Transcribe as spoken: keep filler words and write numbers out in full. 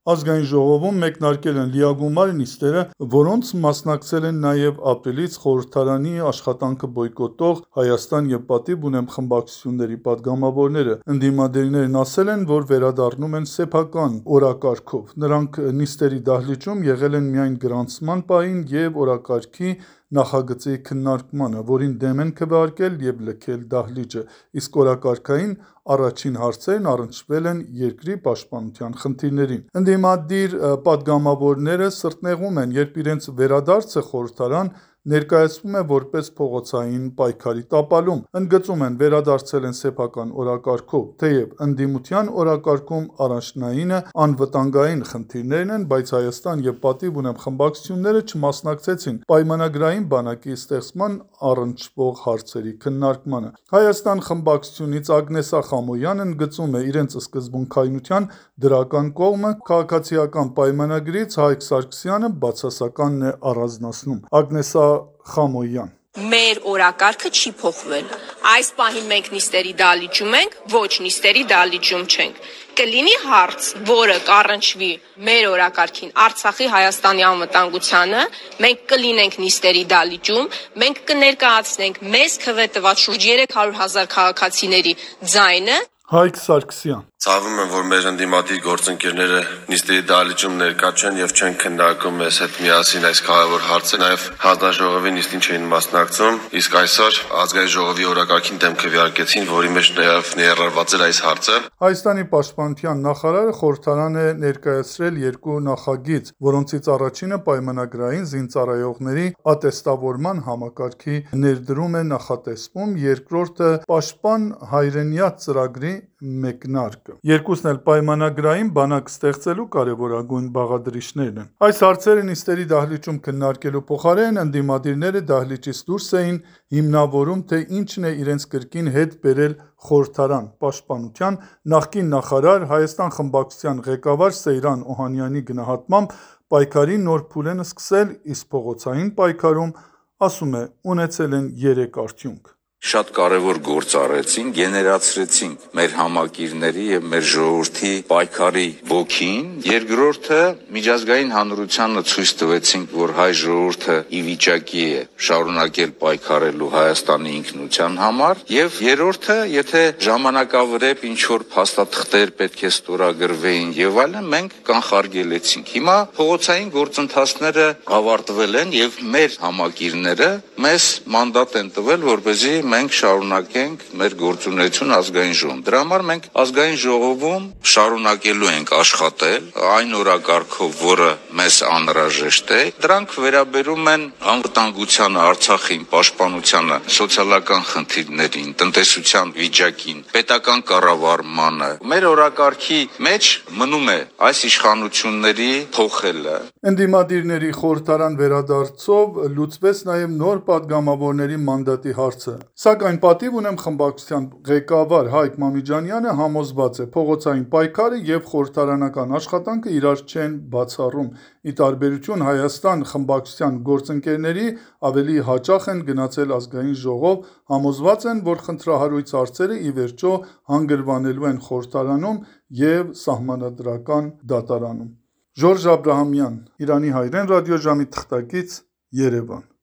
Ազգային ժողովում մեկնարկել են լիագումար նիստերը, որոնց մասնակցել են նաև ապրիլից խորհրդարանի աշխատանքը բոյկոտող Հայաստան եւ պատիվ ունեմ խմբակցությունների падգամավորները։ Ընդդիմադիրներն ասել են, որ վերադառնում են սեփական օրակարգով։ Նրանք նիստերի դահլիճում եղել են միայն գրանցման պահին եւ օրակարգի նախագծի քննարկմանը, որին դեմ են քվեարկել եւ լքել դահլիճը, իսկ օրակարգային առաջին հարցերն առնչվել են երկրի պաշտպանության խնդիրներին։ Ընդդիմադիր падգամավորները սրտնեղում են, երբ իրենց վերադարձը խորհրդարան ներկայացվում է որպես փողոցային պայքարի տապալում։ Ընդգծում են, վերադարձել են սեփական օրակարգով, թեև ընդդիմության օրակարգում առաջնայինը անվտանգային խնդիրներն են, բայց Հայաստան եւ պատիվ ունեմ խմբակցությունները չմասնակցեցին պայմանագրային բանակի ստեղծման առնչվող հարցերի քննարկմանը։ Հայաստան խմբակցությունից Ագնեսա Խամոյանն ընդգծում է իրենց սկզբունքայնության դրական կողմը, քաղաքացիական պայմանագրից Հայկ Սարգսյանը բացասականն է առանձնացնում։ Ագնեսա Խամոյան. Մեր օրակարգը չի փոխվել։ Այս պահին մենք նիստերի դահլիճում ենք, ոչ նիստերի դահլիճում չենք։ Կլինի հարց, որը կառնչվի մեր օրակարգին, Արցախի Հայաստանի անվտանգությանը, մենք կլինենք նիստերի դահլիճում, մենք կներկայացնենք մեզ քվե տված շուրջ երեք հարյուր հազար քաղաքացիների ձայնը։ Հայկ Սարգսյան. Ցավում եմ, որ մեր ընդդիմադիր գործընկերները նիստերի դահլիճում ներկա չեն եւ չեն քննարկում մեզ հետ միասին այս կարևոր հարցը, նաեւ հանձնաժողովի նիստին չէին մասնակցում, իսկ այսօր ազգային ժողովի օրակարգին դեմ քվեարկեցին, որի մեջ նաեւ ներառված էր այս հարցը։ Հայաստանի պաշտպանության նախարարը խորհրդարան է ներկայացրել երկու նախագիծ, որոնցից առաջինը պայմանագրային զինծառայողների ատեստավորման համակարգի ներդրում է նախատեսվում, երկրորդը պաշտպան հայրենիաց ծրագրի մեկնարկը։ Երկուսն էլ պայմանագրային բանակ ստեղծելու կարևորագույն բաղադրիչներն են։ Այս հարցերը նիստերի դահլիճում քննարկելու փոխարեն ընդդիմադիրները դահլիճից դուրս էին հիմնավորում, թե ինչն է իրենց կրկին հետ բերել խորհրդարան։ Պաշտպանության նախկին նախարար, Հայաստան խմբակցության ղեկավար Սեյրան Օհանյանի գնահատմամբ պայքարի նոր փուլ են սկսել, իսկ փողոցային պայքարում, ասում է, ունեցել են երեք արդյունք։ Շատ կարևոր գործ արեցին, գեներացրեցինք մեր համակիրների եւ մեր ժողովրդի պայքարի ոգին։ Երկրորդը միջազգային հանրությանը ցույց տվեցինք, որ հայ ժողովուրդը ի վիճակի է շարունակել պայքարելու Հայաստանի ինքնության համար, եւ երրորդը, եթե ժամանակավրեպ ինչ որ փաստաթղթեր պետք է ստորագրվեին եւ այլն, մենք կանխարգելեցինք։ Հիմա փողոցային գործընթացները ավարտվել են եւ մեր համակիրները մեզ մանդատ են տվել, որպեսզի մենք շարունակենք մեր գործունեություն ազգային ժողովում։ Դրա համար մենք ազգային ժողովում շարունակելու ենք աշխատել այն օրակարգով, որը մեզ անհրաժեշտ է։ Դրանք վերաբերում են անվտանգությանը, Արցախին, պաշտպանությանը, սոցիալական խնդիրներին, տնտեսության վիճակին, պետական կառավարմանը։ Մեր օրակարգի մեջ մնում է այս իշխանությունների փոխելը։ Ընդդիմադիրների խորհրդարան վերադարձով լուծվեց նաև նոր падգամավորների մանդատի հարցը։ Սակայն պատիվ ունեմ խմբակցության ղեկավար Հայկ Մամիջանյանը համոզված է, փողոցային պայքարը եւ խորհրդարանական աշխատանքը իրար չեն բացառում։ Ի տարբերություն Հայաստան խմբակցության գործընկերների ավելի հաճախ են գնացել ազգային ժողով, համոզված են, որ խնդրահարույց հարցերը ի վերջո հանգրվանելու են խորհրդարանում եւ սահմանադրական դատարանում։ Ժորժ Աբրահամյան, Իրանի հայրեն ռադիոժամի թղթակից, Երևան։